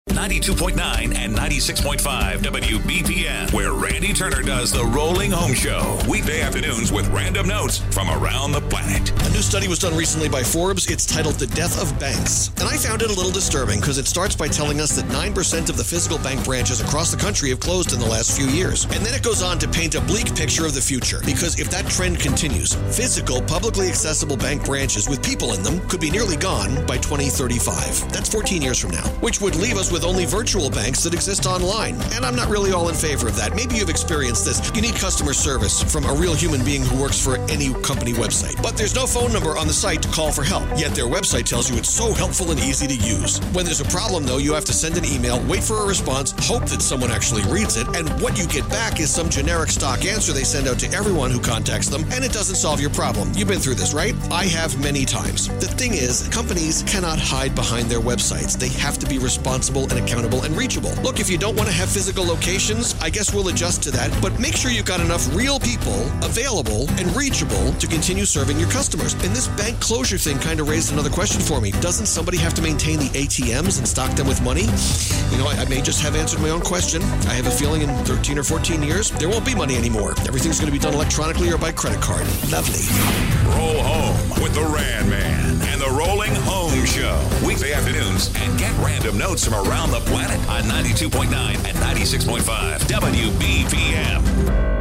92.9 and 96.5 WBPM, where Randy Turner does the Rolling Home Show. Weekday afternoons with random notes from around the planet. A new study was done recently by Forbes. It's titled The Death of Banks. And I found it a little disturbing because it starts by telling us that 9% of the physical bank branches across the country have closed in the last few years. And then it goes on to paint a bleak picture of the future. Because if that trend continues, physical, publicly accessible bank branches with people in them could be nearly gone by 2035. That's 14 years from now, which would leave us with only virtual banks that exist online. And I'm not really all in favor of that. Maybe you've experienced this. You need customer service from a real human being who works for any company website. But there's no phone number on the site to call for help. Yet their website tells you it's so helpful and easy to use. When there's a problem, though, you have to send an email, wait for a response, hope that someone actually reads it, and what you get back is some generic stock answer they send out to everyone who contacts them, and it doesn't solve your problem. You've been through this, right? I have many times. The thing is, companies cannot hide behind their websites. They have to be responsible and accountable and reachable. Look, if you don't want to have physical locations, I guess we'll adjust to that, but make sure you've got enough real people available and reachable to continue serving your customers. And this bank closure thing kind of raised another question for me. Doesn't somebody have to maintain the ATMs and stock them with money? You know, I may just have answered my own question. I have a feeling in 13 or 14 years, there won't be money anymore. Everything's going to be done electronically or by credit card. Lovely. Roll home with the Rand Man and the Rolling Home Show. Weekday afternoons, and get random notes from around the planet on 92.9 and 96.5 WBPM.